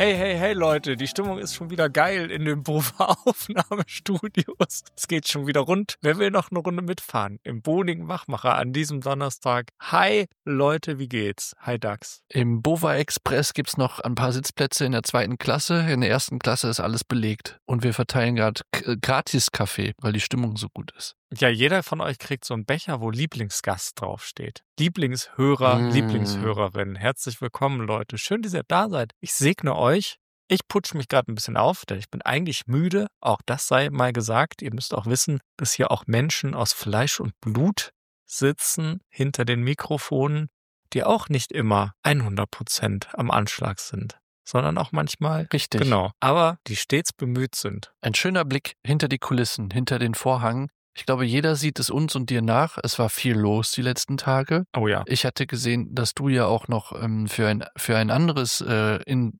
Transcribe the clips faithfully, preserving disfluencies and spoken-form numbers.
Hey, hey, hey Leute, die Stimmung ist schon wieder geil in den Bova-Aufnahmestudios. Es geht schon wieder rund. Wer will noch eine Runde mitfahren? Im Bonigen Wachmacher an diesem Donnerstag. Hi Leute, wie geht's? Hi Dax. Im Bova Express gibt's noch ein paar Sitzplätze in der zweiten Klasse. In der ersten Klasse ist alles belegt. Und wir verteilen gerade K- Gratis-Kaffee, weil die Stimmung so gut ist. Ja, jeder von euch kriegt so einen Becher, wo Lieblingsgast draufsteht. Lieblingshörer, Mm. Lieblingshörerin. Herzlich willkommen, Leute. Schön, dass ihr da seid. Ich segne euch. Ich putsch mich gerade ein bisschen auf, denn ich bin eigentlich müde. Auch das sei mal gesagt. Ihr müsst auch wissen, dass hier auch Menschen aus Fleisch und Blut sitzen hinter den Mikrofonen, die auch nicht immer hundert Prozent am Anschlag sind, sondern auch manchmal, Richtig. genau, aber die stets bemüht sind. Ein schöner Blick hinter die Kulissen, hinter den Vorhang. Ich glaube, jeder sieht es uns und dir nach. Es war viel los die letzten Tage. Oh ja. Ich hatte gesehen, dass du ja auch noch ähm, für ein für ein anderes äh, in,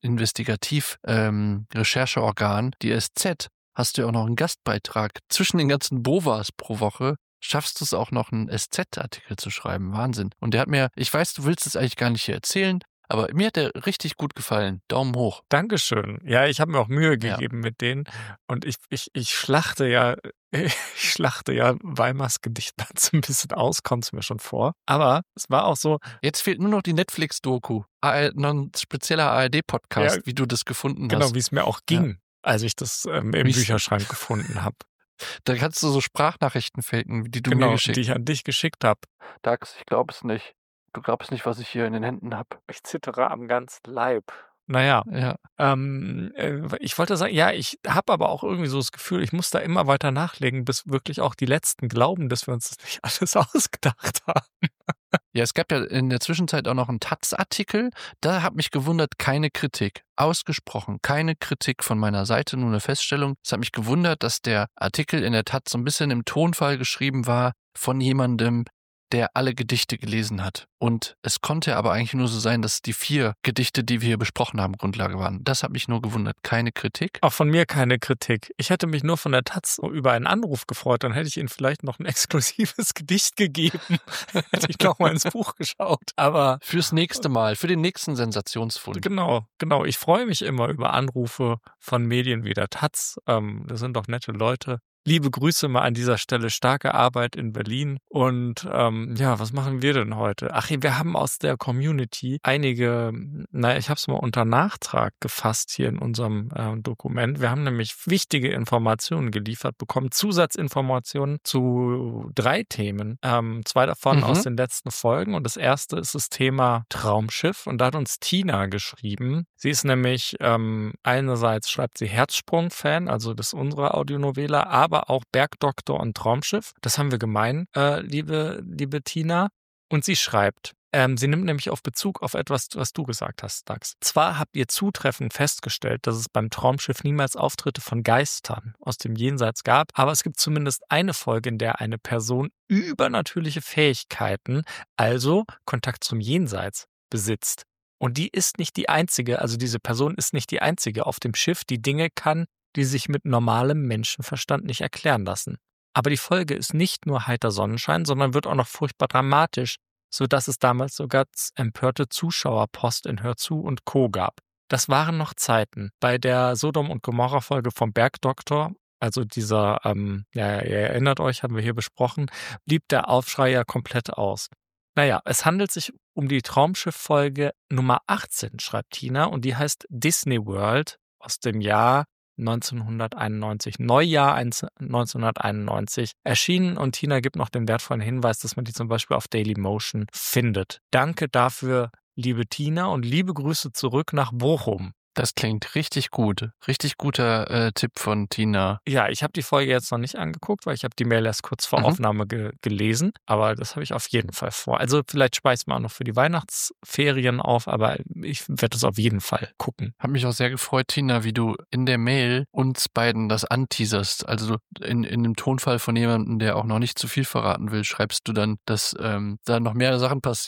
Investigativ-Rechercheorgan, die S Z, hast du ja auch noch einen Gastbeitrag. Zwischen den ganzen Bovas pro Woche schaffst du es auch noch, einen S Z-Artikel zu schreiben. Wahnsinn. Und der hat mir, ich weiß, du willst es eigentlich gar nicht hier erzählen, aber mir hat der richtig gut gefallen. Daumen hoch. Dankeschön. Ja, ich habe mir auch Mühe Ja. gegeben mit denen und ich, ich, ich schlachte ja, ich schlachte ja Weimars Gedichtband so ein bisschen aus, kommt es mir schon vor. Aber es war auch so, Jetzt fehlt nur noch die Netflix-Doku. A R- Noch ein spezieller A R D-Podcast, Ja, wie du das gefunden genau, hast. wie es mir auch ging, als ich das ähm, im Wie's- Bücherschrank gefunden habe. Da kannst du so Sprachnachrichten faken, die du mir Genau, geschickt die ich an dich geschickt habe. Dax, ich glaube es nicht. Du glaubst nicht, was ich hier in den Händen habe. Ich zittere am ganzen Leib. Naja, Ja. ähm, äh, ich wollte sagen, ja, ich habe aber auch irgendwie so das Gefühl, ich muss da immer weiter nachlegen, bis wirklich auch die Letzten glauben, dass wir uns das nicht alles ausgedacht haben. Ja, es gab ja in der Zwischenzeit auch noch einen Taz-Artikel. Da hat mich gewundert, keine Kritik. Ausgesprochen, keine Kritik von meiner Seite, nur eine Feststellung. Es hat mich gewundert, dass der Artikel in der Taz so ein bisschen im Tonfall geschrieben war von jemandem, der alle Gedichte gelesen hat. Und es konnte aber eigentlich nur so sein, dass die vier Gedichte, die wir hier besprochen haben, Grundlage waren. Das hat mich nur gewundert. Keine Kritik. Auch von mir keine Kritik. Ich hätte mich nur von der Taz über einen Anruf gefreut, dann hätte ich Ihnen vielleicht noch ein exklusives Gedicht gegeben. Hätte ich noch mal ins Buch geschaut. Aber Fürs nächste Mal, für den nächsten Sensationsfund. genau, genau. Ich freue mich immer über Anrufe von Medien wie der Taz. Ähm, das sind doch nette Leute. Liebe Grüße mal an dieser Stelle, starke Arbeit in Berlin. Und ähm, ja, was machen wir denn heute? Ach, wir haben aus der Community einige, naja, ich habe es mal unter Nachtrag gefasst hier in unserem äh, Dokument. Wir haben nämlich wichtige Informationen geliefert bekommen, Zusatzinformationen zu drei Themen. Ähm, zwei davon Mhm. aus den letzten Folgen. Und das erste ist das Thema Traumschiff. Und da hat uns Tina geschrieben. Sie ist nämlich, ähm, einerseits schreibt sie Herzsprung-Fan, also das ist unsere Audionovela, aber auch Bergdoktor und Traumschiff. Das haben wir gemein, äh, liebe, liebe Tina. Und sie schreibt, ähm, sie nimmt nämlich auf Bezug auf etwas, was du gesagt hast, Dax. Zwar habt ihr zutreffend festgestellt, dass es beim Traumschiff niemals Auftritte von Geistern aus dem Jenseits gab, aber es gibt zumindest eine Folge, in der eine Person übernatürliche Fähigkeiten, also Kontakt zum Jenseits, besitzt. Und die ist nicht die einzige, also diese Person ist nicht die einzige auf dem Schiff, die Dinge kann, die sich mit normalem Menschenverstand nicht erklären lassen. Aber die Folge ist nicht nur heiter Sonnenschein, sondern wird auch noch furchtbar dramatisch, sodass es damals sogar empörte Zuschauerpost in Hör zu und Co. gab. Das waren noch Zeiten. Bei der Sodom- und Gomorra-Folge vom Bergdoktor, also dieser, ähm, ja, ihr erinnert euch, haben wir hier besprochen, blieb der Aufschrei ja komplett aus. Naja, es handelt sich um die Traumschiff-Folge Nummer achtzehn, schreibt Tina, und die heißt Disney World aus dem Jahr neunzehnhunderteinundneunzig, Neujahr neunzehnhunderteinundneunzig erschienen, und Tina gibt noch den wertvollen Hinweis, dass man die zum Beispiel auf Dailymotion findet. Danke dafür, liebe Tina, und liebe Grüße zurück nach Bochum. Das klingt richtig gut. Richtig guter äh, Tipp von Tina. Ja, ich habe die Folge jetzt noch nicht angeguckt, weil ich habe die Mail erst kurz vor Mhm. Aufnahme ge gelesen, aber das habe ich auf jeden Fall vor. Also vielleicht speist man auch noch für die Weihnachtsferien auf, aber ich werde es auf jeden Fall gucken. Hat mich auch sehr gefreut, Tina, wie du in der Mail uns beiden das anteaserst. Also in, in dem Tonfall von jemandem, der auch noch nicht zu viel verraten will, schreibst du dann, dass ähm, da noch mehr Sachen passieren.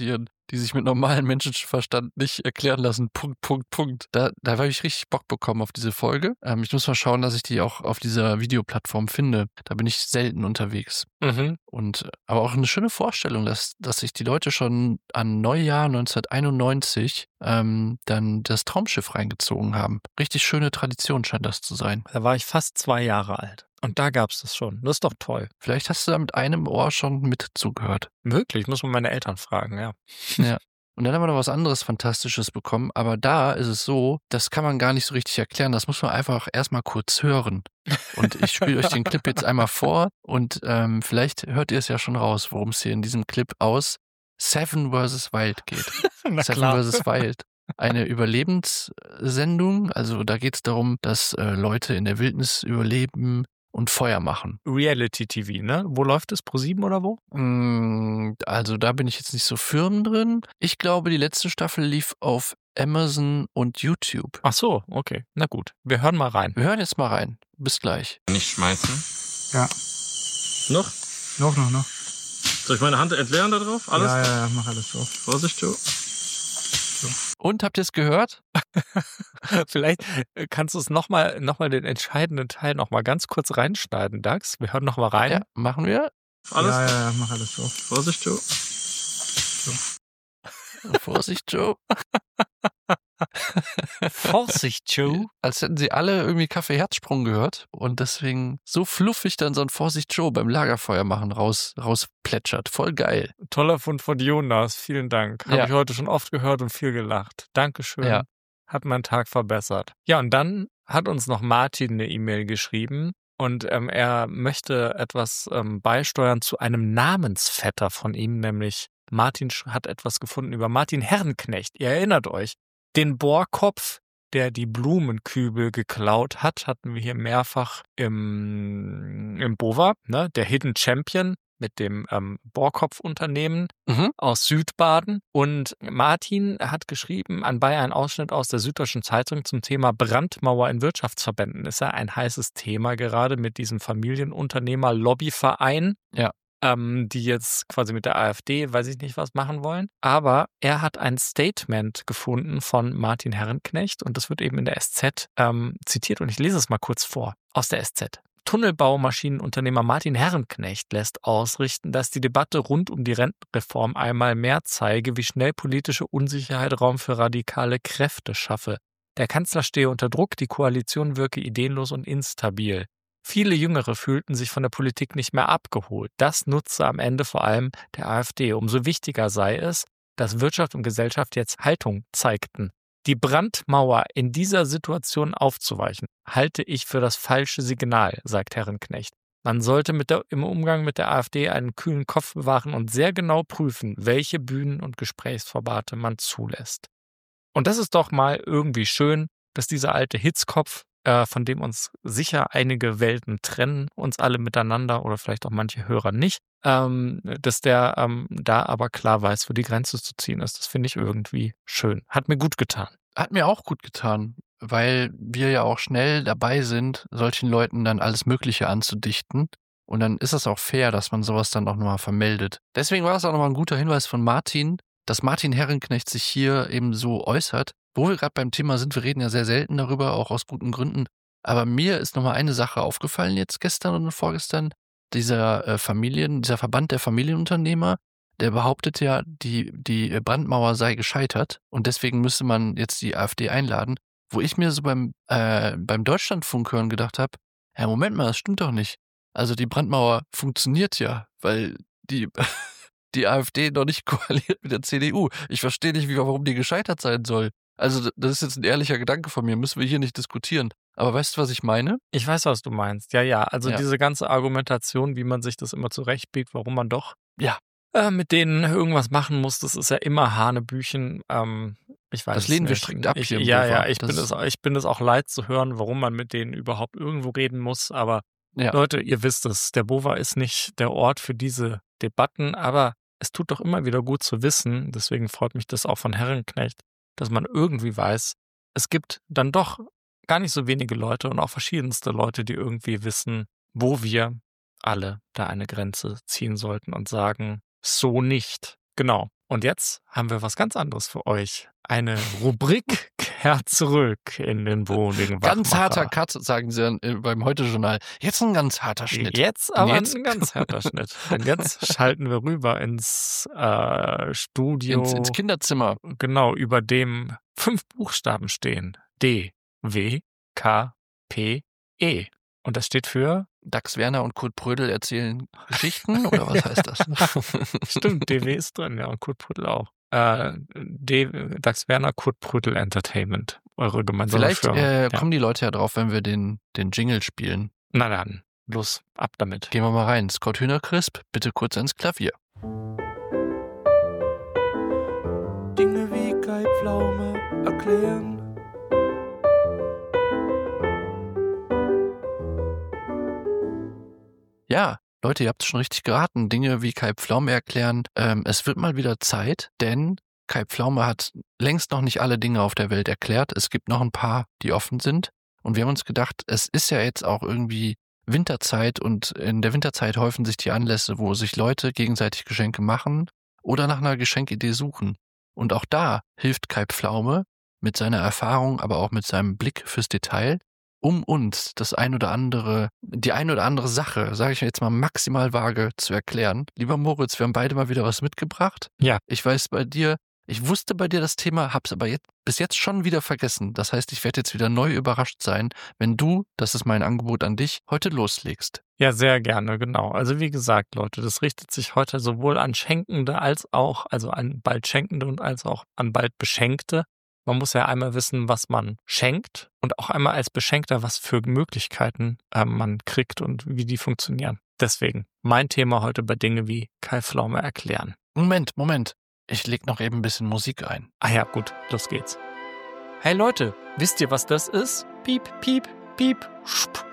die sich mit normalem Menschenverstand nicht erklären lassen. Punkt, Punkt, Punkt. Da, da habe ich richtig Bock bekommen auf diese Folge. Ähm, ich muss mal schauen, dass ich die auch auf dieser Videoplattform finde. Da bin ich selten unterwegs. Mhm. Und aber auch eine schöne Vorstellung, dass, dass sich die Leute schon an Neujahr neunzehnhunderteinundneunzig ähm, dann das Traumschiff reingezogen haben. Richtig schöne Tradition scheint das zu sein. Da war ich fast zwei Jahre alt. Und da gab's das schon. Das ist doch toll. Vielleicht hast du da mit einem Ohr schon mit zugehört. Möglich, muss man meine Eltern fragen, ja. Ja. Und dann haben wir noch was anderes Fantastisches bekommen. Aber da ist es so, das kann man gar nicht so richtig erklären. Das muss man einfach erstmal kurz hören. Und ich spiele euch den Clip jetzt einmal vor. Und ähm, vielleicht hört ihr es ja schon raus, worum es hier in diesem Clip aus Seven versus. Wild geht. Na Seven klar. versus. Wild. Eine Überlebenssendung. Also da geht es darum, dass äh, Leute in der Wildnis überleben und Feuer machen. Reality-T V, ne? Wo läuft es? ProSieben oder wo? Mm, Also da bin ich jetzt nicht so firm drin. Ich glaube, die letzte Staffel lief auf Amazon und YouTube. Ach so, okay. Na gut, wir hören mal rein. Wir hören jetzt mal rein. Bis gleich. Nicht schmeißen. Ja, Noch? noch, noch, noch. Soll ich meine Hand entleeren da drauf? Alles? Ja, ja, ja, mach alles drauf. Vorsicht, Joe. Und habt ihr es gehört? Vielleicht äh, kannst du es nochmal noch mal den entscheidenden Teil nochmal ganz kurz reinschneiden, Dax. Wir hören nochmal rein. Ja, machen wir. Alles? Ja, ja, ja, mach alles drauf. Vorsicht, Joe. Vorsicht, Joe. Vorsicht, Joe. Als hätten sie alle irgendwie Kaffee-Herzsprung gehört und deswegen so fluffig dann so ein Vorsicht, Joe beim Lagerfeuer machen raus, rausplätschert. Voll geil. Toller Fund von Jonas, vielen Dank. Habe Ja. ich heute schon oft gehört und viel gelacht. Dankeschön. Ja. Hat meinen Tag verbessert. Ja, und dann hat uns noch Martin eine E-Mail geschrieben und ähm, er möchte etwas ähm, beisteuern zu einem Namensvetter von ihm, nämlich Martin sch- hat etwas gefunden über Martin Herrenknecht. Ihr erinnert euch, den Bohrkopf, der die Blumenkübel geklaut hat, hatten wir hier mehrfach im, im Bova, ne? Der Hidden Champion mit dem ähm, Bohrkopf-Unternehmen Mhm. aus Südbaden. Und Martin hat geschrieben, anbei ein Ausschnitt aus der Süddeutschen Zeitung zum Thema Brandmauer in Wirtschaftsverbänden. Ist ja ein heißes Thema gerade mit diesem Familienunternehmer-Lobbyverein. Ja. Ähm, die jetzt quasi mit der AfD, weiß ich nicht, was machen wollen. Aber er hat ein Statement gefunden von Martin Herrenknecht und das wird eben in der S Z ähm, zitiert und ich lese es mal kurz vor aus der S Z. Tunnelbaumaschinenunternehmer Martin Herrenknecht lässt ausrichten, dass die Debatte rund um die Rentenreform einmal mehr zeige, wie schnell politische Unsicherheit Raum für radikale Kräfte schaffe. Der Kanzler stehe unter Druck, die Koalition wirke ideenlos und instabil. Viele Jüngere fühlten sich von der Politik nicht mehr abgeholt. Das nutze am Ende vor allem der AfD. Umso wichtiger sei es, dass Wirtschaft und Gesellschaft jetzt Haltung zeigten. Die Brandmauer in dieser Situation aufzuweichen, halte ich für das falsche Signal, sagt Herrenknecht. Man sollte mit der, im Umgang mit der AfD einen kühlen Kopf bewahren und sehr genau prüfen, welche Bühnen- und Gesprächsformate man zulässt. Und das ist doch mal irgendwie schön, dass dieser alte Hitzkopf, äh, von dem uns sicher einige Welten trennen, uns alle miteinander oder vielleicht auch manche Hörer nicht, ähm, dass der ähm, da aber klar weiß, wo die Grenze zu ziehen ist. Das finde ich irgendwie schön. Hat mir gut getan. Hat mir auch gut getan, weil wir ja auch schnell dabei sind, solchen Leuten dann alles Mögliche anzudichten. Und dann ist es auch fair, dass man sowas dann auch nochmal vermeldet. Deswegen war es auch nochmal ein guter Hinweis von Martin, dass Martin Herrenknecht sich hier eben so äußert. Wo wir gerade beim Thema sind, wir reden ja sehr selten darüber, auch aus guten Gründen. Aber mir ist nochmal eine Sache aufgefallen jetzt gestern und vorgestern. Dieser äh, Familien, dieser Verband der Familienunternehmer, der behauptet ja, die, die Brandmauer sei gescheitert und deswegen müsste man jetzt die AfD einladen. Wo ich mir so beim, äh, beim Deutschlandfunk hören gedacht habe, ja, Moment mal, das stimmt doch nicht. Also die Brandmauer funktioniert ja, weil die, die AfD noch nicht koaliert mit der C D U. Ich verstehe nicht, wie, warum die gescheitert sein soll. Also das ist jetzt ein ehrlicher Gedanke von mir, müssen wir hier nicht diskutieren. Aber weißt du, was ich meine? Ich weiß, was du meinst. Ja, ja. Also Ja. diese ganze Argumentation, wie man sich das immer zurechtbiegt, warum man doch Ja. äh, mit denen irgendwas machen muss, das ist ja immer Hanebüchen. Ähm, ich weiß Das es lehnen wir nicht. strikt ab Ich, hier im ja, Bova. ja, ich Das bin, ist- es, ich bin es auch leid zu hören, warum man mit denen überhaupt irgendwo reden muss. Aber Ja. Leute, ihr wisst es, der Bova ist nicht der Ort für diese Debatten, aber es tut doch immer wieder gut zu wissen, deswegen freut mich das auch von Herrenknecht, dass man irgendwie weiß, es gibt dann doch gar nicht so wenige Leute und auch verschiedenste Leute, die irgendwie wissen, wo wir alle da eine Grenze ziehen sollten und sagen, so nicht. Genau. Und jetzt haben wir was ganz anderes für euch. Eine Rubrik kehrt zurück in den wohligen Wachmacher. Ganz harter Cut, sagen sie dann, äh, beim Heute-Journal. Jetzt ein ganz harter Schnitt. Jetzt aber jetzt? ein ganz harter Schnitt. Denn jetzt schalten wir rüber ins äh, Studio. Ins, ins Kinderzimmer. Genau, über dem fünf Buchstaben stehen. D, W, K, P, E. Und das steht für? Dax Werner und Kurt Prödel erzählen Geschichten, oder was heißt das? Stimmt, D W ist drin, ja, und Kurt Prödel auch. Äh, D, Dax Werner, Kurt Prödel Entertainment. Eure gemeinsame Vielleicht Firma. äh, Ja. kommen die Leute ja drauf, wenn wir den, den Jingle spielen. Na dann, los, ab damit. Gehen wir mal rein. Scott Hühnercrisp, bitte kurz ans Klavier. Dinge wie Kai Pflaume erklären. Ja, Leute, ihr habt es schon richtig geraten. Dinge wie Kai Pflaume erklären. Ähm, es wird mal wieder Zeit, denn Kai Pflaume hat längst noch nicht alle Dinge auf der Welt erklärt. Es gibt noch ein paar, die offen sind. Und wir haben uns gedacht, es ist ja jetzt auch irgendwie Winterzeit und in der Winterzeit häufen sich die Anlässe, wo sich Leute gegenseitig Geschenke machen oder nach einer Geschenkidee suchen. Und auch da hilft Kai Pflaume mit seiner Erfahrung, aber auch mit seinem Blick fürs Detail, um uns das ein oder andere, die ein oder andere Sache, sage ich jetzt mal maximal vage, zu erklären. Lieber Moritz, wir haben beide mal wieder was mitgebracht. Ja. Ich weiß bei dir, ich wusste bei dir das Thema, hab's aber jetzt, bis jetzt schon wieder vergessen. Das heißt, ich werde jetzt wieder neu überrascht sein, wenn du, das ist mein Angebot an dich, heute loslegst. Ja, sehr gerne, genau. Also wie gesagt, Leute, das richtet sich heute sowohl an Schenkende als auch, also an bald Schenkende und als auch an bald Beschenkte. Man muss ja einmal wissen, was man schenkt und auch einmal als Beschenkter, was für Möglichkeiten äh, man kriegt und wie die funktionieren. Deswegen mein Thema heute bei Dinge wie Kai Pflaume erklären. Moment, Moment. Ich leg noch eben ein bisschen Musik ein. Ah ja, gut, los geht's. Hey Leute, wisst ihr, was das ist? Piep, piep, piep, spup.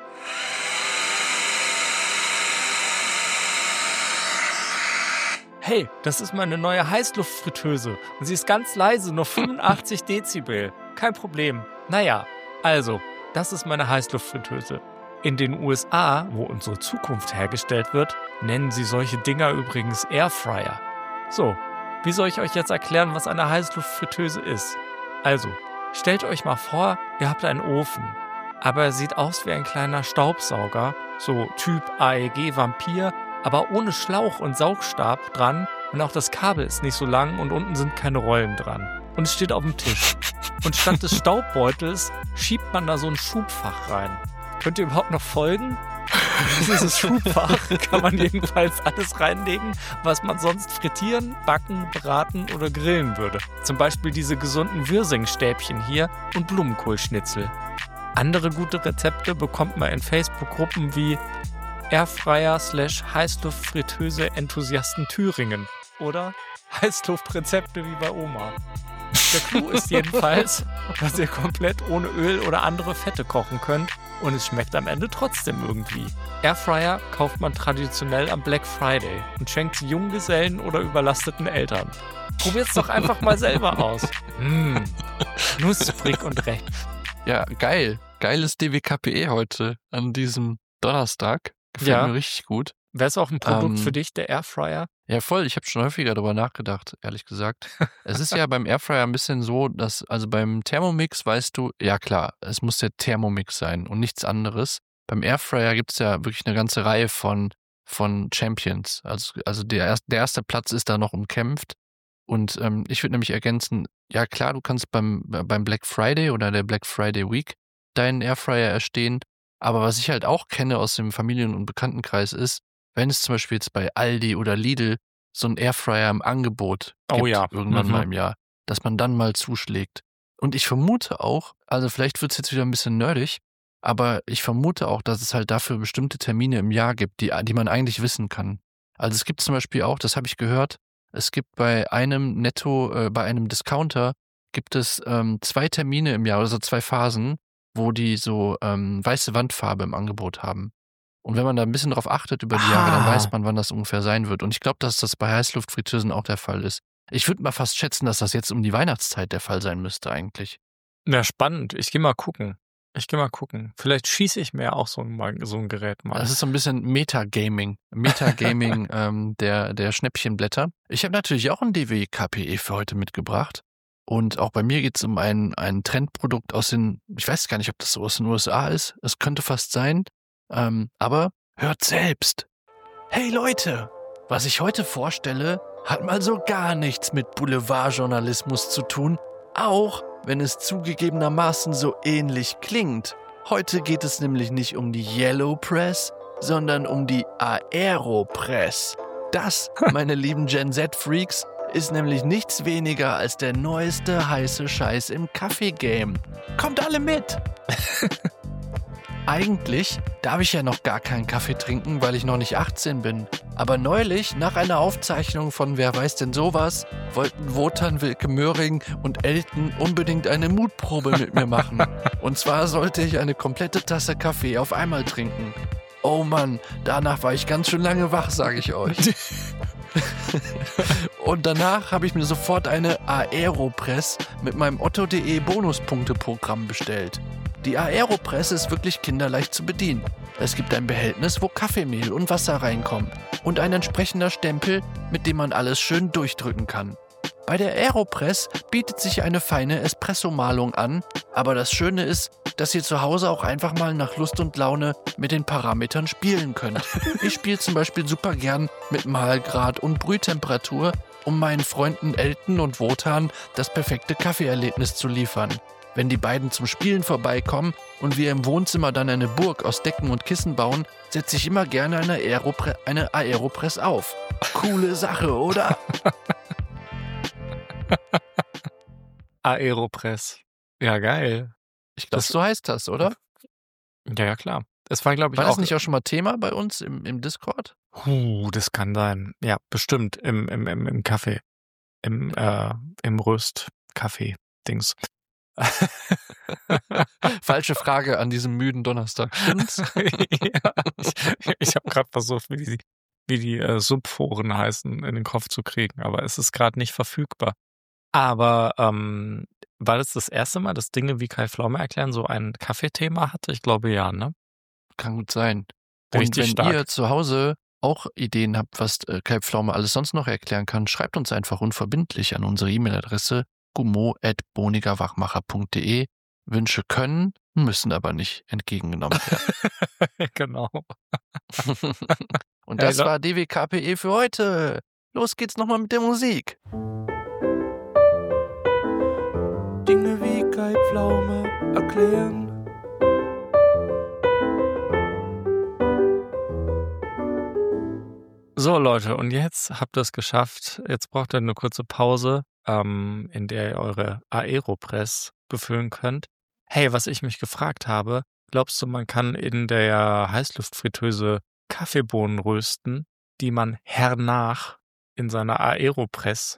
Hey, das ist meine neue Heißluftfritteuse und sie ist ganz leise, nur fünfundachtzig Dezibel. Kein Problem. Naja, also, das ist meine Heißluftfritteuse. In den U S A, wo unsere Zukunft hergestellt wird, nennen sie solche Dinger übrigens Airfryer. So, wie soll ich euch jetzt erklären, was eine Heißluftfritteuse ist? Also, stellt euch mal vor, ihr habt einen Ofen, aber er sieht aus wie ein kleiner Staubsauger, so Typ A E G-Vampir, aber ohne Schlauch und Saugstab dran und auch das Kabel ist nicht so lang und unten sind keine Rollen dran. Und es steht auf dem Tisch. Und statt des Staubbeutels schiebt man da so ein Schubfach rein. Könnt ihr überhaupt noch folgen? In dieses Schubfach kann man jedenfalls alles reinlegen, was man sonst frittieren, backen, braten oder grillen würde. Zum Beispiel diese gesunden Wirsingstäbchen hier und Blumenkohlschnitzel. Andere gute Rezepte bekommt man in Facebook-Gruppen wie Airfryer slash Heißluftfritteuse Enthusiasten Thüringen oder Heißluftrezepte wie bei Oma. Der Clou ist jedenfalls, dass ihr komplett ohne Öl oder andere Fette kochen könnt und es schmeckt am Ende trotzdem irgendwie. Airfryer kauft man traditionell am Black Friday und schenkt sie Junggesellen oder überlasteten Eltern. Probiert's doch einfach mal selber aus. Mmh, knusprig und recht. Ja, geil. Geiles D W K P E heute an diesem Donnerstag. Gefällt Ja. mir richtig gut. Wäre es auch ein Produkt Ähm, für dich, der Airfryer? Ja, voll. Ich habe schon häufiger darüber nachgedacht, ehrlich gesagt. Es ist ja beim Airfryer ein bisschen so, dass, also beim Thermomix weißt du, ja klar, es muss der Thermomix sein und nichts anderes. Beim Airfryer gibt es ja wirklich eine ganze Reihe von, von Champions. Also, also der, erst, der erste Platz ist da noch umkämpft. Und ähm, ich würde nämlich ergänzen, ja klar, du kannst beim, beim Black Friday oder der Black Friday Week deinen Airfryer erstehen. Aber was ich halt auch kenne aus dem Familien- und Bekanntenkreis ist, wenn es zum Beispiel jetzt bei Aldi oder Lidl so ein Airfryer im Angebot gibt, Oh ja. irgendwann Mhm. mal im Jahr, dass man dann mal zuschlägt. Und ich vermute auch, also vielleicht wird es jetzt wieder ein bisschen nerdig, aber ich vermute auch, dass es halt dafür bestimmte Termine im Jahr gibt, die, die man eigentlich wissen kann. Also es gibt zum Beispiel auch, das habe ich gehört, es gibt bei einem Netto, äh, bei einem Discounter, gibt es ähm, zwei Termine im Jahr, also zwei Phasen, wo die so ähm, weiße Wandfarbe im Angebot haben. Und wenn man da ein bisschen drauf achtet über die Jahre, dann Ah. weiß man, wann das ungefähr sein wird. Und ich glaube, dass das bei Heißluftfritteusen auch der Fall ist. Ich würde mal fast schätzen, dass das jetzt um die Weihnachtszeit der Fall sein müsste eigentlich. Na, spannend. Ich gehe mal gucken. Ich gehe mal gucken. Vielleicht schieße ich mir auch so ein, so ein Gerät mal. Das ist so ein bisschen Metagaming. Metagaming ähm, der, der Schnäppchenblätter. Ich habe natürlich auch ein D W K P E für heute mitgebracht. Und auch bei mir geht es um ein, ein Trendprodukt aus den, ich weiß gar nicht, ob das so aus den U S A ist. Es könnte fast sein. Ähm, aber hört selbst. Hey Leute, was ich heute vorstelle, hat mal so gar nichts mit Boulevardjournalismus zu tun. Auch wenn es zugegebenermaßen so ähnlich klingt. Heute geht es nämlich nicht um die Yellow Press, sondern um die Aeropress. Das, meine lieben Gen Z-Freaks, ist nämlich nichts weniger als der neueste heiße Scheiß im Kaffee-Game. Kommt alle mit! Eigentlich darf ich ja noch gar keinen Kaffee trinken, weil ich noch nicht achtzehn bin. Aber neulich, nach einer Aufzeichnung von Wer weiß denn sowas, wollten Wotan, Wilke Möhring und Elton unbedingt eine Mutprobe mit mir machen. Und zwar sollte ich eine komplette Tasse Kaffee auf einmal trinken. Oh Mann, danach war ich ganz schön lange wach, sage ich euch. Und danach habe ich mir sofort eine Aeropress mit meinem Otto.de Bonuspunkte-Programm bestellt. Die Aeropress ist wirklich kinderleicht zu bedienen. Es gibt ein Behältnis, wo Kaffeemehl und Wasser reinkommen und ein entsprechender Stempel, mit dem man alles schön durchdrücken kann. Bei der Aeropress bietet sich eine feine Espresso-Malung an, aber das Schöne ist, dass ihr zu Hause auch einfach mal nach Lust und Laune mit den Parametern spielen könnt. Ich spiele zum Beispiel super gern mit Mahlgrad und Brühtemperatur, um meinen Freunden Elton und Wotan das perfekte Kaffeeerlebnis zu liefern. Wenn die beiden zum Spielen vorbeikommen und wir im Wohnzimmer dann eine Burg aus Decken und Kissen bauen, setze ich immer gerne eine, Aeropre- eine Aeropress auf. Coole Sache, oder? Aeropress. Ja, geil. Ich glaube, so heißt das, oder? Ja, ja, klar. Es war, glaube ich, War auch... das nicht auch schon mal Thema bei uns im, im Discord? Huh, das kann sein. Ja, bestimmt. Im, im, im, im Kaffee. Im, äh, im Röst-Kaffee-Dings. Falsche Frage an diesem müden Donnerstag. Stimmt's? Ja, ich ich habe gerade versucht, wie die, wie die äh, Subforen heißen, in den Kopf zu kriegen, aber es ist gerade nicht verfügbar. Aber ähm, war das das erste Mal, dass Dinge wie Kai Pflaume erklären so ein Kaffeethema hatte? Ich glaube ja, ne? Kann gut sein. Und Richtig wenn stark. ihr zu Hause auch Ideen habt, was äh, Kai Pflaume alles sonst noch erklären kann, schreibt uns einfach unverbindlich an unsere E-Mail-Adresse gummo at bonigerwachmacher punkt de. Wünsche können, müssen aber nicht entgegengenommen werden. Genau. Und das Hey, war D W K P E für heute. Los geht's nochmal mit der Musik. Dinge wie Kai Pflaume erklären. So, Leute, und jetzt habt ihr es geschafft. Jetzt braucht ihr eine kurze Pause, ähm, in der ihr eure Aeropress befüllen könnt. Hey, was ich mich gefragt habe, glaubst du, man kann in der Heißluftfritteuse Kaffeebohnen rösten, die man hernach in seiner Aeropress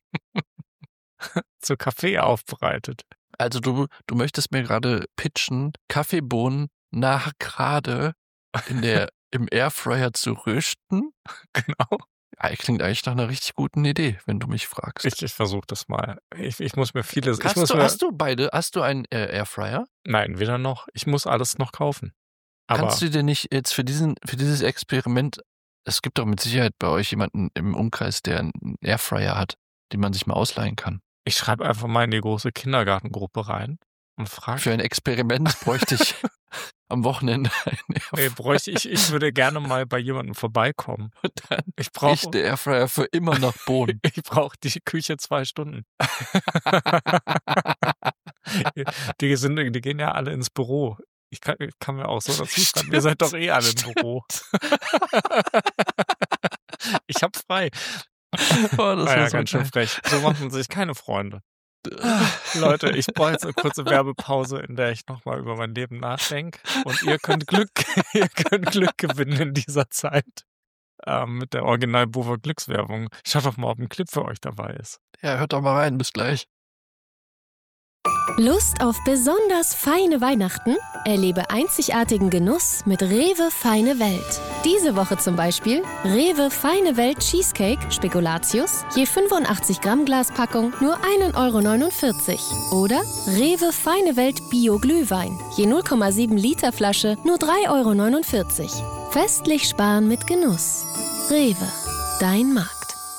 zu Kaffee aufbereitet? Also du, du möchtest mir gerade pitchen, Kaffeebohnen nach gerade in der, im Airfryer zu rösten? Genau. Ja, klingt eigentlich nach einer richtig guten Idee, wenn du mich fragst. Ich, ich versuche das mal. Ich, ich muss mir vieles... Ich hast, muss du, mir, hast du beide, hast du einen äh, Airfryer? Nein, weder noch. Ich muss alles noch kaufen. Aber Kannst du dir nicht jetzt für, diesen, für dieses Experiment, es gibt doch mit Sicherheit bei euch jemanden im Umkreis, der einen Airfryer hat, den man sich mal ausleihen kann. ich schreibe einfach mal in die große Kindergartengruppe rein und frage... Für ein Experiment bräuchte ich am Wochenende einen Ey, Airfryer. bräuchte ich, ich würde gerne mal bei jemandem vorbeikommen. Und dann Ich riecht brauche der Airfryer für immer nach Bohnen. ich brauch die Küche zwei Stunden. die, sind, die gehen ja alle ins Büro. Ich kann, ich kann mir auch so dazu schreiben, ihr seid doch eh alle im Büro. Ich hab frei. Oh, das Naja, war so ganz schön geil. frech. So macht man sich keine Freunde. Leute, ich brauche jetzt eine kurze Werbepause, in der ich nochmal über mein Leben nachdenke. Und ihr könnt Glück, ihr könnt Glück gewinnen in dieser Zeit. Ähm, mit der Original-Bover Glückswerbung. Schaut doch mal, ob ein Clip für euch dabei ist. Ja, hört doch mal rein, bis gleich. Lust auf besonders feine Weihnachten? Erlebe einzigartigen Genuss mit Rewe Feine Welt. Diese Woche zum Beispiel Rewe Feine Welt Cheesecake Spekulatius, je fünfundachtzig Gramm Glaspackung, nur ein Euro neunundvierzig. Oder Rewe Feine Welt Bio Glühwein, je null Komma sieben Liter Flasche, nur drei Euro neunundvierzig. Festlich sparen mit Genuss. Rewe, dein Markt.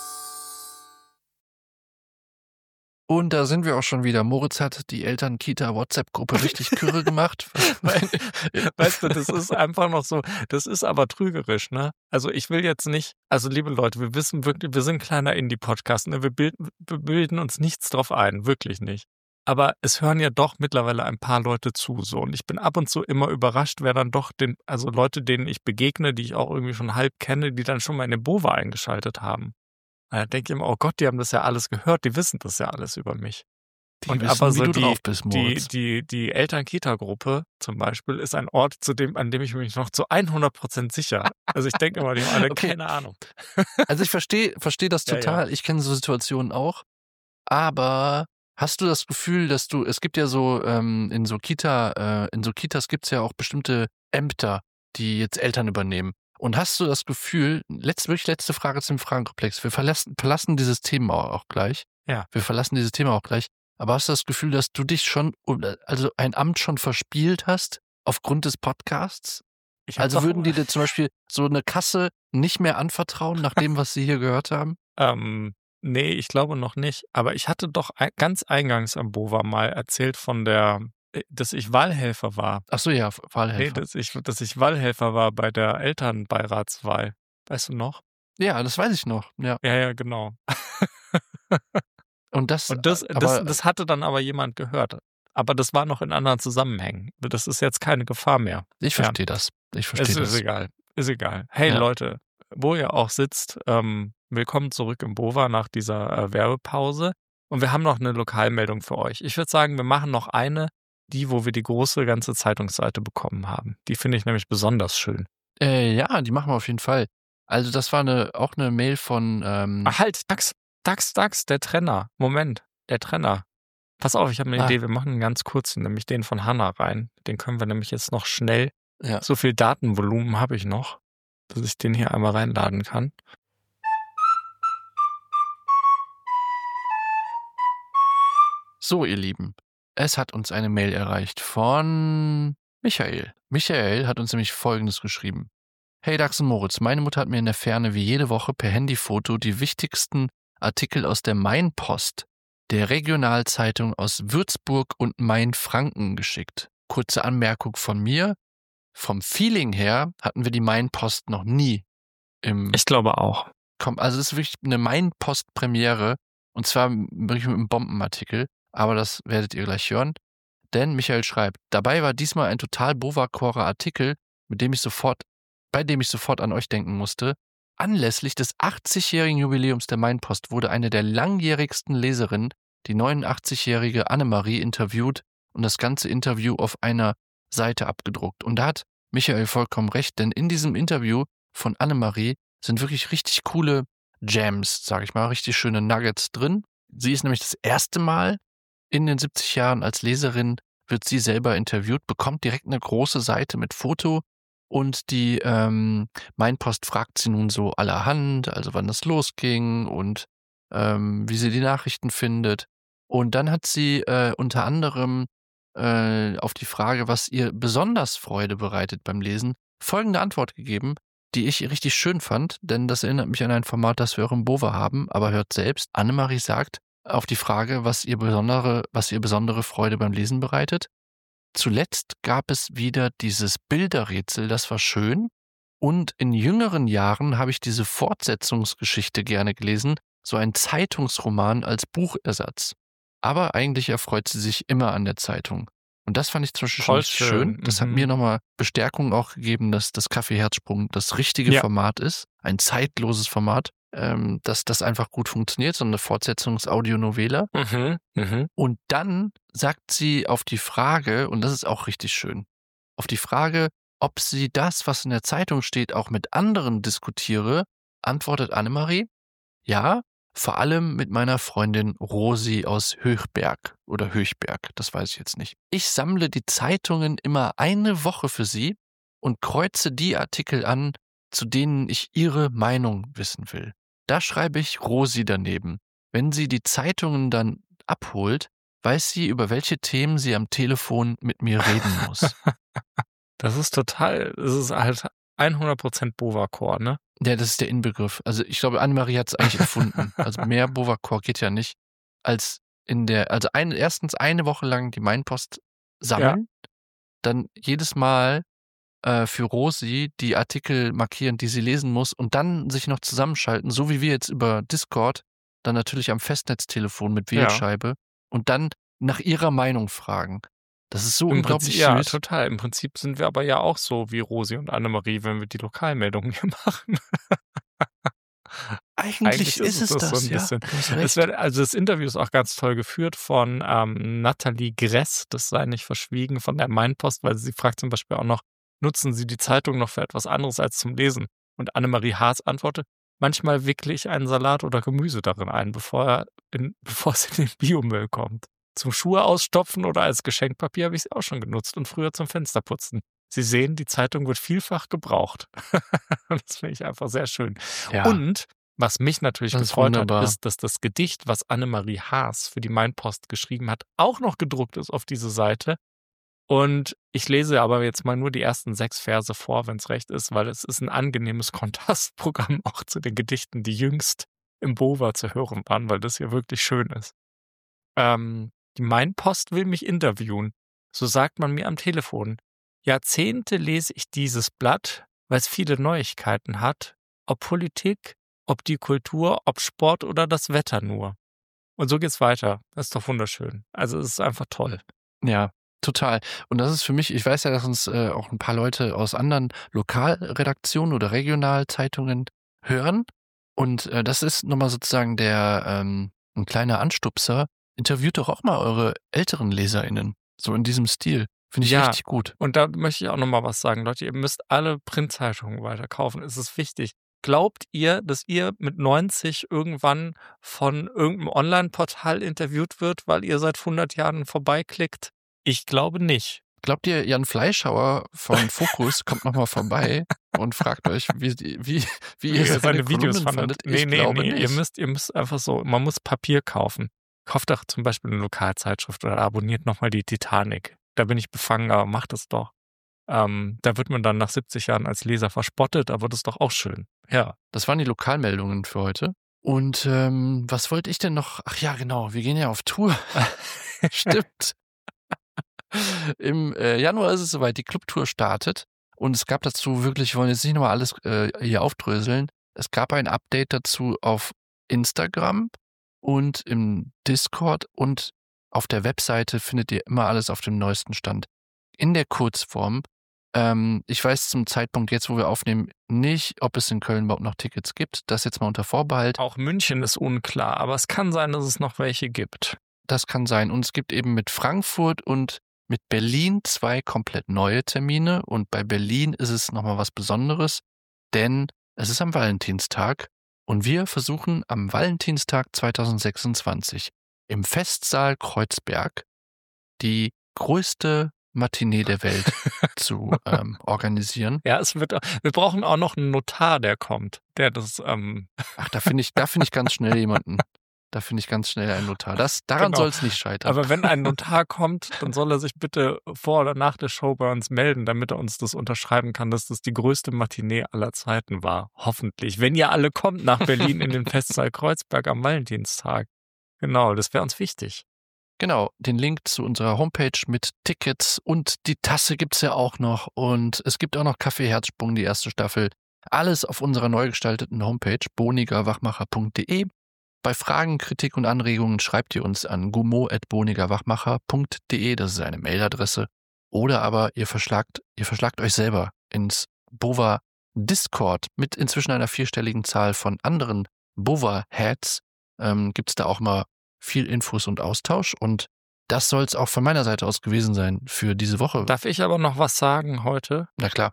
Und da sind wir auch schon wieder. Moritz hat die Eltern-Kita-WhatsApp-Gruppe richtig kürre gemacht. Weißt du, das ist einfach noch so, das ist aber trügerisch, ne? Also ich will jetzt nicht, also liebe Leute, wir wissen wirklich, wir sind ein kleiner Indie-Podcast, ne? Wir bilden, wir bilden uns nichts drauf ein, wirklich nicht. Aber es hören ja doch mittlerweile ein paar Leute zu, so. Und ich bin ab und zu immer überrascht, wer dann doch den, also Leute, denen ich begegne, die ich auch irgendwie schon halb kenne, die dann schon mal in den Bova eingeschaltet haben. Da denke ich immer, oh Gott, die haben das ja alles gehört, die wissen das ja alles über mich. Die Und wissen, aber wie so du die, drauf bist, die, Moritz. die, die Eltern-Kita-Gruppe zum Beispiel ist ein Ort, zu dem, an dem ich mich noch zu hundert Prozent sicher. Also ich denke immer, die haben alle Okay. keine Ahnung. Also ich verstehe verstehe das Ja, total. Ich kenne so Situationen auch. Aber hast du das Gefühl, dass du, es gibt ja so ähm, in so Kita, äh, in so Kitas gibt es ja auch bestimmte Ämter, die jetzt Eltern übernehmen. Und hast du das Gefühl, letzte, wirklich letzte Frage zum Fragenkomplex, wir verlassen, verlassen dieses Thema auch gleich. Ja. Wir verlassen dieses Thema auch gleich. Aber hast du das Gefühl, dass du dich schon, also ein Amt schon verspielt hast aufgrund des Podcasts? Ich hab Also doch- würden die dir zum Beispiel so eine Kasse nicht mehr anvertrauen, nach dem, was sie hier gehört haben? Ähm, nee, ich glaube noch nicht. Aber ich hatte doch ein, ganz eingangs am Bova mal erzählt von der, dass ich Wahlhelfer war. Ach so, ja, Nee, Wahlhelfer. dass ich, dass ich Wahlhelfer war bei der Elternbeiratswahl. Weißt du noch? Ja, das weiß ich noch. Ja. Ja, ja, genau. Und das, Und das, aber, das, das hatte dann aber jemand gehört. Aber das war noch in anderen Zusammenhängen. Das ist jetzt keine Gefahr mehr. ich ja. verstehe das. Ich Es verstehe ist das. egal. Ist egal. Hey Ja. Leute, wo ihr auch sitzt, ähm, willkommen zurück im Bova nach dieser äh, Werbepause. Und wir haben noch eine Lokalmeldung für euch. Ich würde sagen, wir machen noch eine, die, wo wir die große ganze Zeitungsseite bekommen haben. Die finde ich nämlich besonders schön. Äh, ja, die machen wir auf jeden Fall. Also das war eine, auch eine Mail von, ähm, Ach halt, Dax, Dax, Dax, der Trenner. Moment, der Trenner. Pass auf, ich habe eine Ah. Idee. Wir machen einen ganz kurzen, nämlich den von Hanna rein. Den können wir nämlich jetzt noch schnell. ja. So viel Datenvolumen habe ich noch, dass ich den hier einmal reinladen kann. So, ihr Lieben, es hat uns eine Mail erreicht von Michael. Michael hat uns nämlich Folgendes geschrieben. Hey Dax und Moritz, meine Mutter hat mir in der Ferne wie jede Woche per Handyfoto die wichtigsten Artikel aus der Mainpost, der Regionalzeitung aus Würzburg und Mainfranken geschickt. Kurze Anmerkung von mir. Vom Feeling her hatten wir die Mainpost noch nie im Ich glaube auch. Kom- Also es ist wirklich eine Mainpost-Premiere und zwar wirklich mit einem Bombenartikel, aber das werdet ihr gleich hören. Denn Michael schreibt, dabei war diesmal ein total bovacorer Artikel, mit dem ich sofort, bei dem ich sofort an euch denken musste. Anlässlich des achtzigjährigen Jubiläums der Mainpost wurde eine der langjährigsten Leserinnen, die neunundachtzigjährige Annemarie, interviewt und das ganze Interview auf einer Seite abgedruckt. Und da hat Michael vollkommen recht, denn in diesem Interview von Annemarie sind wirklich richtig coole Gems, sage ich mal, richtig schöne Nuggets drin. Sie ist nämlich das erste Mal in den siebzig Jahren als Leserin, wird sie selber interviewt, bekommt direkt eine große Seite mit Foto und die ähm, Mainpost fragt sie nun so allerhand, also wann das losging und ähm, wie sie die Nachrichten findet. Und dann hat sie äh, unter anderem äh, auf die Frage, was ihr besonders Freude bereitet beim Lesen, folgende Antwort gegeben, die ich richtig schön fand, denn das erinnert mich an ein Format, das wir auch im Bova haben, aber hört selbst. Annemarie sagt auf die Frage, was ihr besondere, was ihr besondere Freude beim Lesen bereitet. Zuletzt gab es wieder dieses Bilderrätsel, das war schön. Und in jüngeren Jahren habe ich diese Fortsetzungsgeschichte gerne gelesen, so ein Zeitungsroman als Buchersatz. Aber eigentlich erfreut sie sich immer an der Zeitung. Und das fand ich zum Beispiel schon Voll richtig schön. schön. Das hat Mhm. mir nochmal Bestärkung auch gegeben, dass das Café Herzsprung das richtige Ja. Format ist. Ein zeitloses Format, ähm, dass das einfach gut funktioniert, so eine Fortsetzungs-Audionovela. Mhm. Mhm. Und dann sagt sie auf die Frage, und das ist auch richtig schön, auf die Frage, ob sie das, was in der Zeitung steht, auch mit anderen diskutiere, antwortet Annemarie, ja, vor allem mit meiner Freundin Rosi aus Höchberg oder Höchberg, das weiß ich jetzt nicht. Ich sammle die Zeitungen immer eine Woche für sie und kreuze die Artikel an, zu denen ich ihre Meinung wissen will. Da schreibe ich Rosi daneben. Wenn sie die Zeitungen dann abholt, weiß sie, über welche Themen sie am Telefon mit mir reden muss. Das ist total, das ist halt hundert Prozent Bovacore, ne? Ja, das ist der Inbegriff. Also ich glaube, Annemarie hat es eigentlich erfunden. Also mehr Bovacore geht ja nicht, als in der, also ein, erstens eine Woche lang die Mainpost sammeln, ja. Dann jedes Mal äh, für Rosi die Artikel markieren, die sie lesen muss und dann sich noch zusammenschalten, so wie wir jetzt über Discord, dann natürlich am Festnetztelefon mit Wählscheibe ja. Und dann nach ihrer Meinung fragen. Das ist so Im unglaublich Prinzip, süß. Ja, total. Im Prinzip sind wir aber ja auch so wie Rosi und Annemarie, wenn wir die Lokalmeldungen hier machen. Eigentlich, Eigentlich ist, ist es das, das so ein bisschen. Ja, es wird, also das Interview ist auch ganz toll geführt von ähm, Nathalie Gress, das sei nicht verschwiegen, von der Mainpost, weil sie fragt zum Beispiel auch noch, nutzen Sie die Zeitung noch für etwas anderes als zum Lesen? Und Annemarie Haas antwortet, manchmal wickle ich einen Salat oder Gemüse darin ein, bevor, er in, bevor es in den Biomüll kommt. Zum Schuhe ausstopfen oder als Geschenkpapier habe ich sie auch schon genutzt und früher zum Fensterputzen. Sie sehen, die Zeitung wird vielfach gebraucht. Das finde ich einfach sehr schön. Ja. Und was mich natürlich gefreut hat, ist, dass das Gedicht, was Annemarie Haas für die Mainpost geschrieben hat, auch noch gedruckt ist auf diese Seite. Und ich lese aber jetzt mal nur die ersten sechs Verse vor, wenn es recht ist, weil es ist ein angenehmes Kontrastprogramm auch zu den Gedichten, die jüngst im Bova zu hören waren, weil das hier wirklich schön ist. Ähm, die Mainpost will mich interviewen. So sagt man mir am Telefon. Jahrzehnte lese ich dieses Blatt, weil es viele Neuigkeiten hat. Ob Politik, ob die Kultur, ob Sport oder das Wetter nur. Und so geht's weiter. Das ist doch wunderschön. Also es ist einfach toll. Ja, total. Und das ist für mich, ich weiß ja, dass uns äh, auch ein paar Leute aus anderen Lokalredaktionen oder Regionalzeitungen hören. Und äh, das ist nochmal sozusagen der ähm, ein kleiner Anstupser. Interviewt doch auch mal eure älteren LeserInnen. So in diesem Stil. Finde ich ja, richtig gut. Und da möchte ich auch nochmal was sagen. Leute, ihr müsst alle Printzeitungen weiter kaufen. Es ist wichtig. Glaubt ihr, dass ihr mit neunzig irgendwann von irgendeinem Online-Portal interviewt wird, weil ihr seit hundert Jahren vorbeiklickt? Ich glaube nicht. Glaubt ihr, Jan Fleischhauer von Focus kommt nochmal vorbei und fragt euch, wie, wie, wie ihr seine, seine Videos fandet? Nee, ich nee, glaube nee. nicht. Ihr müsst, ihr müsst einfach so, man muss Papier kaufen. Kauft doch zum Beispiel eine Lokalzeitschrift oder abonniert nochmal die Titanic. Da bin ich befangen, aber macht es doch. Ähm, da wird man dann nach siebzig Jahren als Leser verspottet, aber das ist doch auch schön. Ja. Das waren die Lokalmeldungen für heute. Und ähm, was wollte ich denn noch? Ach ja, genau, wir gehen ja auf Tour. Stimmt. Im äh, Januar ist es soweit, die Clubtour startet. Und es gab dazu wirklich, wir wollen jetzt nicht nochmal alles äh, hier aufdröseln. Es gab ein Update dazu auf Instagram und im Discord und auf der Webseite findet ihr immer alles auf dem neuesten Stand. In der Kurzform, ähm, ich weiß zum Zeitpunkt jetzt, wo wir aufnehmen, nicht, ob es in Köln überhaupt noch Tickets gibt. Das jetzt mal unter Vorbehalt. Auch München ist unklar, aber es kann sein, dass es noch welche gibt. Das kann sein. Und es gibt eben mit Frankfurt und mit Berlin zwei komplett neue Termine. Und bei Berlin ist es nochmal was Besonderes, denn es ist am Valentinstag. Und wir versuchen am Valentinstag zweitausendsechsundzwanzig im Festsaal Kreuzberg die größte Matinee der Welt zu ähm, organisieren. Ja, es wird. Wir brauchen auch noch einen Notar, der kommt, der das. Ähm Ach, da finde ich, da finde ich ganz schnell jemanden. Da finde ich ganz schnell einen Notar. Das, daran genau. soll es nicht scheitern. Aber wenn ein Notar kommt, dann soll er sich bitte vor oder nach der Show bei uns melden, damit er uns das unterschreiben kann, dass das die größte Matinee aller Zeiten war. Hoffentlich. Wenn ihr alle kommt nach Berlin in den Festsaal Kreuzberg am Valentinstag. Genau, das wäre uns wichtig. Genau, den Link zu unserer Homepage mit Tickets und die Tasse gibt's ja auch noch. Und es gibt auch noch Kaffee Herzsprung, die erste Staffel. Alles auf unserer neu gestalteten Homepage boniger wachmacher punkt de. Bei Fragen, Kritik und Anregungen schreibt ihr uns an gummo at boniger wachmacher punkt de, das ist eine Mailadresse. Oder aber ihr verschlagt, ihr verschlagt euch selber ins Bova Discord mit inzwischen einer vierstelligen Zahl von anderen Bova-Heads. Ähm, gibt es da auch mal viel Infos und Austausch. Und das soll es auch von meiner Seite aus gewesen sein für diese Woche. Darf ich aber noch was sagen heute? Na klar.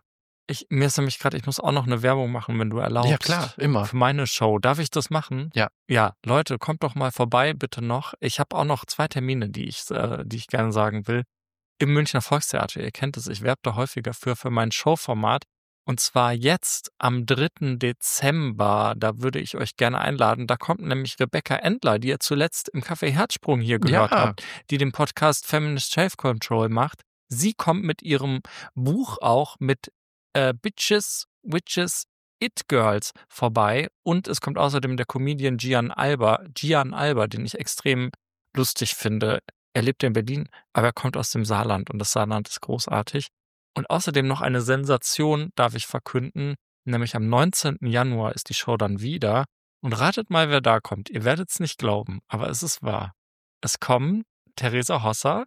Ich, mir ist nämlich gerade, ich muss auch noch eine Werbung machen, wenn du erlaubst. Ja, klar, immer. Für meine Show. Darf ich das machen? Ja. Ja, Leute, kommt doch mal vorbei, bitte noch. Ich habe auch noch zwei Termine, die ich, äh, die ich gerne sagen will. Im Münchner Volkstheater, ihr kennt es, ich werbe da häufiger für, für mein Showformat. Und zwar jetzt am dritten Dezember, da würde ich euch gerne einladen. Da kommt nämlich Rebecca Endler, die ihr zuletzt im Café Herzsprung hier gehört Ja. habt, die den Podcast Feminist Self-Control macht. Sie kommt mit ihrem Buch auch mit äh, Bitches, Witches, It Girls vorbei. Und es kommt außerdem der Comedian Gian Alba, Gian Alba, den ich extrem lustig finde. Er lebt ja in Berlin, aber er kommt aus dem Saarland und das Saarland ist großartig. Und außerdem noch eine Sensation darf ich verkünden, nämlich am neunzehnten Januar ist die Show dann wieder. Und ratet mal, wer da kommt. Ihr werdet es nicht glauben, aber es ist wahr. Es kommen Theresa Hosser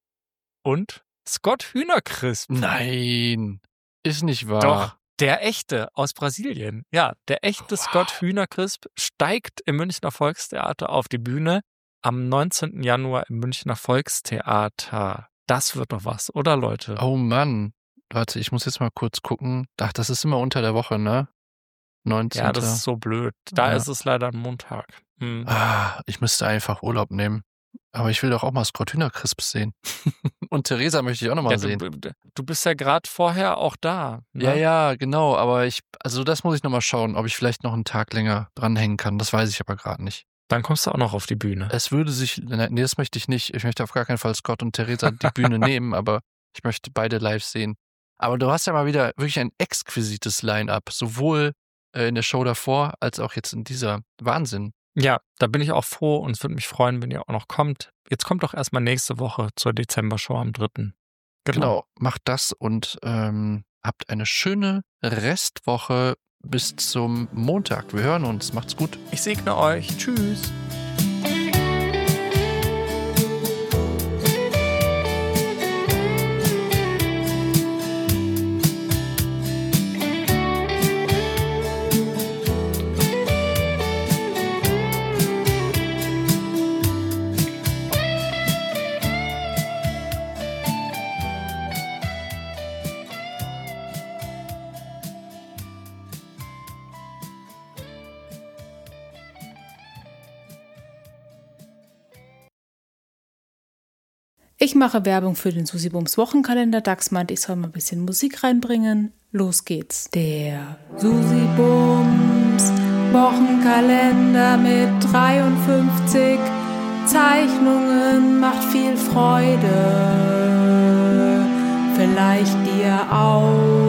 und Scott Hühnercrisp. Nein, ist nicht wahr. Doch, der echte aus Brasilien. Ja, der echte Wow. Scott Hühnercrisp steigt im Münchner Volkstheater auf die Bühne am neunzehnten Januar im Münchner Volkstheater. Das wird doch was, oder Leute? Oh Mann. Warte, ich muss jetzt mal kurz gucken. Ach, das ist immer unter der Woche, ne? neunzehnten Ja, das ist so blöd. Da Ja. ist es leider ein Montag. Hm. Ah, ich müsste einfach Urlaub nehmen. Aber ich will doch auch mal Scott Hühnercrisp sehen. Und Theresa möchte ich auch noch mal Ja, sehen. du, du bist ja gerade vorher auch da. Ne? Ja, ja, genau. Aber ich, also das muss ich noch mal schauen, ob ich vielleicht noch einen Tag länger dranhängen kann. Das weiß ich aber gerade nicht. Dann kommst du auch noch auf die Bühne. Es würde sich, nee, das möchte ich nicht. Ich möchte auf gar keinen Fall Scott und Theresa die Bühne nehmen, aber ich möchte beide live sehen. Aber du hast ja mal wieder wirklich ein exquisites Line-Up, sowohl äh, in der Show davor als auch jetzt in dieser. Wahnsinn. Ja, da bin ich auch froh und es würde mich freuen, wenn ihr auch noch kommt. Jetzt kommt doch erstmal nächste Woche zur Dezember-Show am dritten Genau. Genau, macht das und ähm, habt eine schöne Restwoche bis zum Montag. Wir hören uns. Macht's gut. Ich segne euch. Tschüss. Ich mache Werbung für den Susi Bums Wochenkalender. Dax meint, ich soll mal ein bisschen Musik reinbringen. Los geht's. Der Susi Bums Wochenkalender mit dreiundfünfzig Zeichnungen macht viel Freude. Vielleicht dir auch.